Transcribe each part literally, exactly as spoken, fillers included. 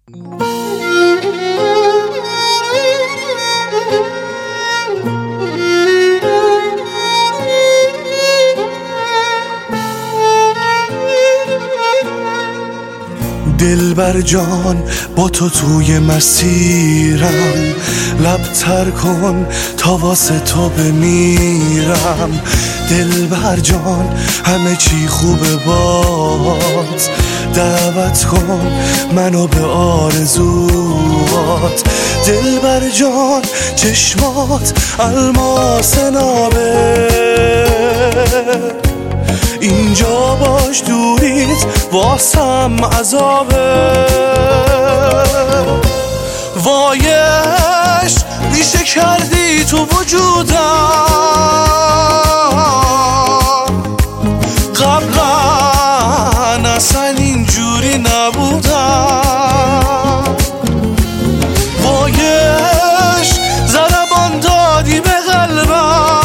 دلبر جان با تو توی مسیرم، لبتر کن تا واسه تو بمیرم. دلبر جان همه چی خوبه بات، دعوت کن منو به آرزوات. دلبر جان چشمات الماس نابه، اینجا باش دوریت واسم عذابه. وایش ریشه کردی تو وجودم، قبلا اصلا اینجوری نبودم. وایش ضربان دادی به قلبم،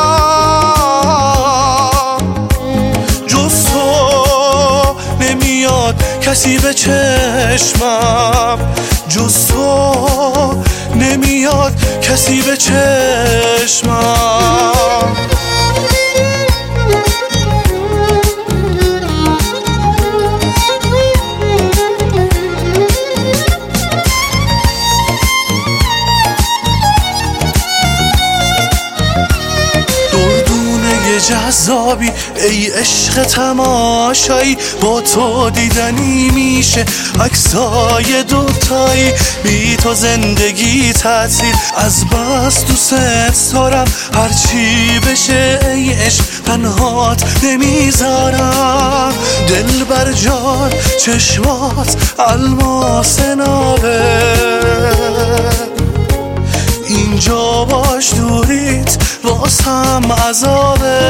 کسی به چشمم جز تو نمیاد، کسی به چشمم. جذابی ای عشق تماشایی، با تو دیدنی میشه عکسای دوتایی. بی تو زندگی تعطیل، از بس دوست دارم هرچی بشه ای عشق تنهات نمیذارم. دلبر جان چشمات الماس نابه، اینجا باش دوریت واسم عذابه.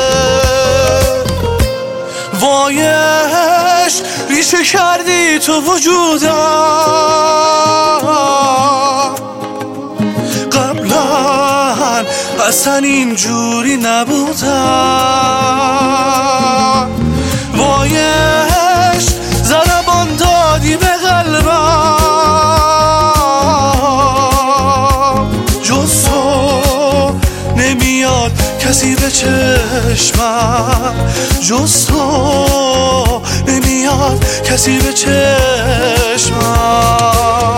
وایش ریشه کردی تو وجودم، قبلا اصلا اینجوری نبودم. وایش ضربان دادی به قلبم، جز تو نمیاد کسی به چشمم، جز تو نمیاد کسی به چشمم.